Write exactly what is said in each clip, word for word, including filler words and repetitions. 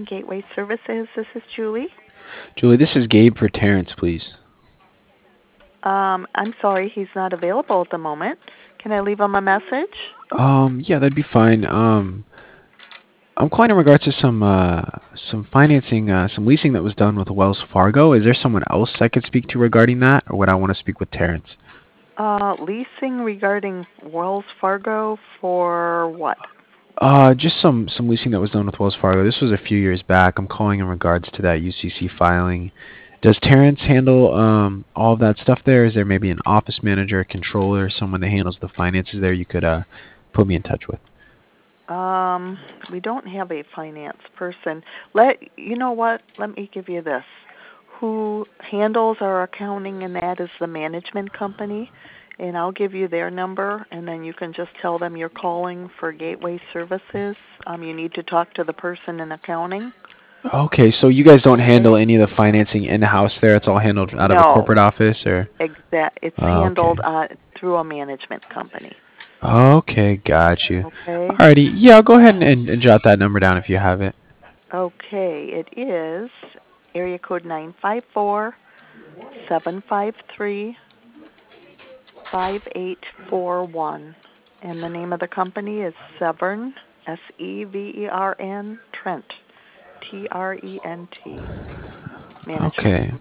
Gateway Services. This is Julie. Julie, this is Gabe for Terrence, please. Um, I'm sorry he's not available at the moment. Can I leave him a message? Um, yeah, that'd be fine. Um, I'm calling in regards to some uh some financing, uh, some leasing that was done with Wells Fargo. Is there someone else I could speak to regarding that, or would I want to speak with Terrence? Uh, leasing regarding Wells Fargo for what? Uh, just some some leasing that was done with Wells Fargo. This was a few years back. I'm calling in regards to that U C C filing. Does Terrence handle um all of that stuff there? Is there maybe an office manager, a controller, someone that handles the finances there you could uh put me in touch with? Um, we don't have a finance person. Let you know what? Let me give you this. Who handles our accounting and that is the management company, and I'll give you their number, and then you can just tell them you're calling for Gateway Services. Um, you need to talk to the person in accounting. Okay, so you guys don't Okay. handle any of the financing in-house there. It's all handled out of a No, corporate office or? exact. It's Oh, handled okay. uh, through a management company. Okay, got you. Okay. Alrighty. Yeah, I'll go ahead and, and, and jot that number down if you have it. Okay. It is area code nine five four seven five three five eight four one, and the name of the company is Severn, S E V E R N Trent, T R E N T Management. Okay.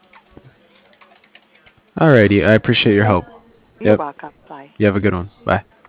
Alrighty. I appreciate your Okay. help. You're Yep. welcome. Bye. You have a good one. Bye.